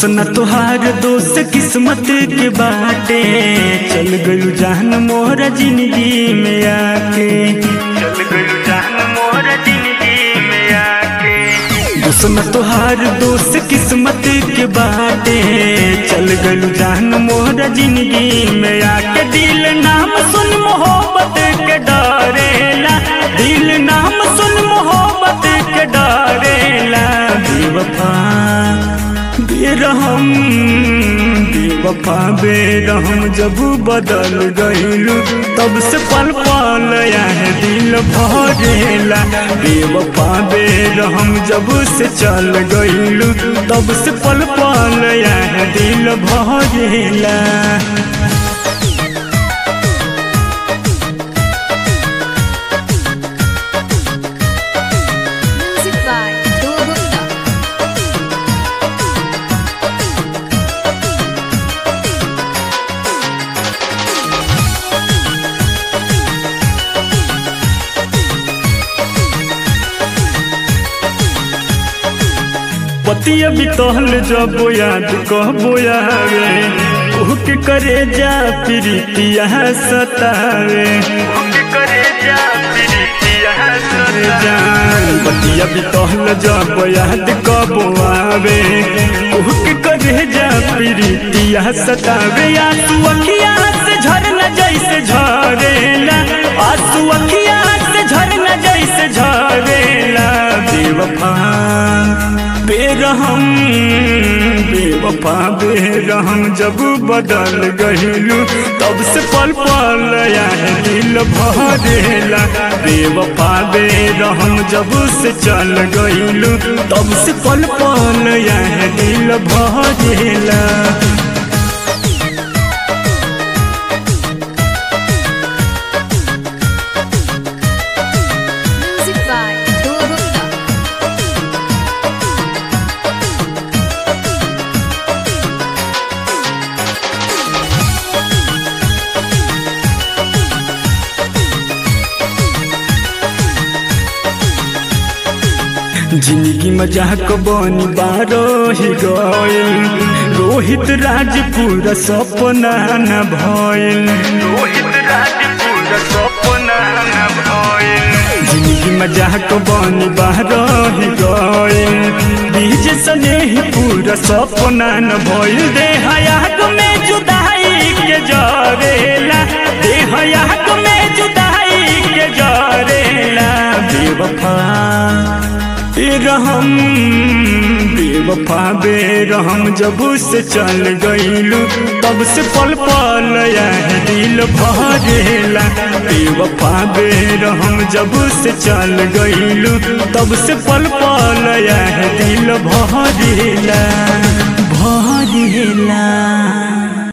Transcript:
दोसना तोहार दोस्त किस्मत के बाटे, चल गयू जान मोहरा जिंदगी में आके, चल गयू जान मोहरा जिंदगी में आके। दोसना तोहार दोस्त किस्मत के बाटे, चल गयू जान मोहरा जिंदगी में आके। दिल नाम सुन मोहब्बत के डरेला, दिल नाम सुन मोहब्बत के डरेला। बेवफा बेरहम, बेवफा बेरहम जब बदल गइलू, तब से पल पल है दिल भरेला। बेवफा बेरहम जब से चल गइलू, तब से पल पल है दिल भरेला। पतिया बितहल जब याद कहबो आवे, उहके करे जा प्रीतिया सतावे, उहके करे जा प्रीतिया सतावे। पतिया बितहल जब याद कहबो आवे, उहके करे जा प्रीतिया सतावे। आंसू अखिया से झरना जैसे झरेला, आंसू अखिया से झरना जैसे झरेला। बेवफा बेरहम, बेवफा बेरहम जब बदल गइलू, तब से पल पल है दिल भरेला। बेवफा बेरहम जब से चल गइलू, तब से पल पल है दिल भरेला। जिंदगी मजाक बनी बारो ही गइल, रोहित राजपूरा सपना न भइल, रोहित राजपूरा सपना न भइल। जिंदगी मजाक बनी बारो ही गइल, बीज स्नेही पूरा सपना न भइल। देह याद में जुदाई के जरेला, देह याद में जुदाई के जरेला। बेवफा बेरहम, बेवफा बेरहम जब से चल गइलू, तब से पल पल है दिल भरेला। बेवफा बेरहम जब से चल गइलू, तब से पल पल है दिल भरेला, भरेला।